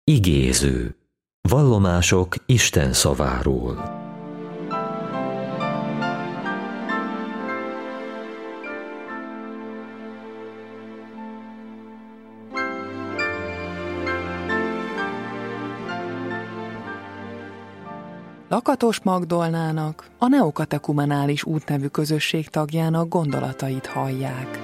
Igéző. Vallomások Isten szaváról. Lakatos Magdolnának, a Neokatekumenális út nevű közösség tagjának gondolatait hallják.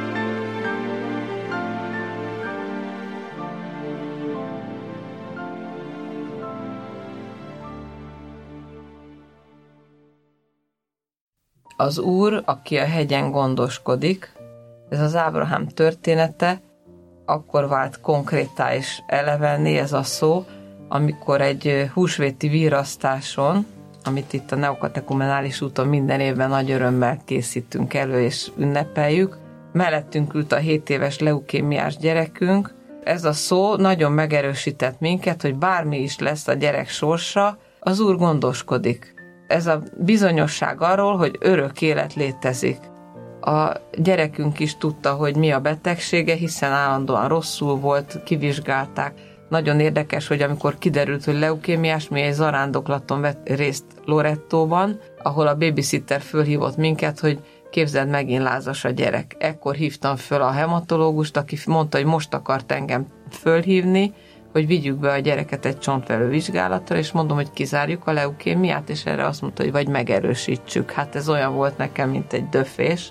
Az Úr, aki a hegyen gondoskodik, ez az Ábrahám története, akkor vált konkrétá és elevenné ez a szó, amikor egy húsvéti virasztáson, amit itt a Neokatekumenális úton minden évben nagy örömmel készítünk elő és ünnepeljük, mellettünk ült a 7 éves leukémiás gyerekünk. Ez a szó nagyon megerősített minket, hogy bármi is lesz a gyerek sorsa, az Úr gondoskodik. Ez a bizonyosság arról, hogy örök élet létezik. A gyerekünk is tudta, hogy mi a betegsége, hiszen állandóan rosszul volt, kivizsgálták. Nagyon érdekes, hogy amikor kiderült, hogy leukémiás, mi egy zarándoklaton vett részt Lorettóban, ahol a babysitter fölhívott minket, hogy képzeld, megint lázas a gyerek. Ekkor hívtam föl a hematológust, aki mondta, hogy most akart engem fölhívni, hogy vigyük be a gyereket egy csontvelő vizsgálatra, és mondom, hogy kizárjuk a leukémiát, és erre azt mondta, hogy vagy megerősítsük. Hát ez olyan volt nekem, mint egy döfés.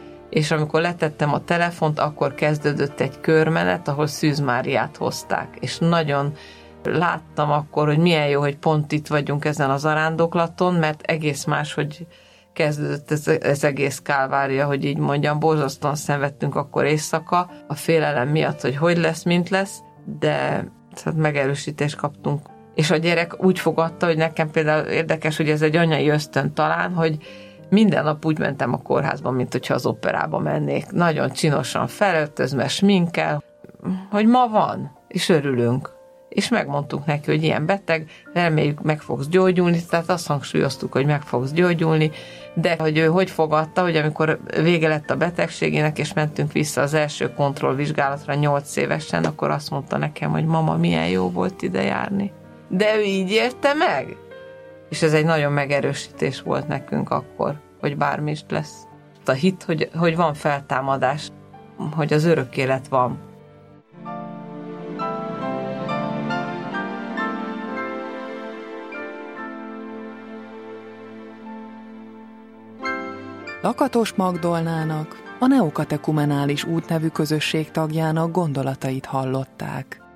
És amikor letettem a telefont, akkor kezdődött egy körmenet, ahol Szűz Máriát hozták. És nagyon láttam akkor, hogy milyen jó, hogy pont itt vagyunk ezen az zarándoklaton, mert egész más, hogy kezdődött ez egész kálvária, hogy így mondjam, borzasztóan szenvedtünk akkor éjszaka, a félelem miatt, hogy lesz, mint lesz, de hát megerősítést kaptunk. És a gyerek úgy fogadta, hogy nekem például érdekes, hogy ez egy anyai ösztön talán, hogy minden nap úgy mentem a kórházba, mint hogyha az operába mennék. Nagyon csinosan felöltözve, sminkel, hogy ma van, és örülünk. És megmondtuk neki, hogy ilyen beteg, reméljük meg fogsz gyógyulni, tehát azt hangsúlyoztuk, hogy meg fogsz gyógyulni, de hogy ő hogy fogadta, hogy amikor vége lett a betegségének, és mentünk vissza az első kontrollvizsgálatra 8 évesen, akkor azt mondta nekem, hogy mama, milyen jó volt ide járni. De ő így érte meg? És ez egy nagyon megerősítés volt nekünk akkor, hogy bármi is lesz. A hit, hogy van feltámadás, hogy az örök élet van. Lakatos Magdolnának, a Neokatekumenális út nevű közösség tagjának gondolatait hallották.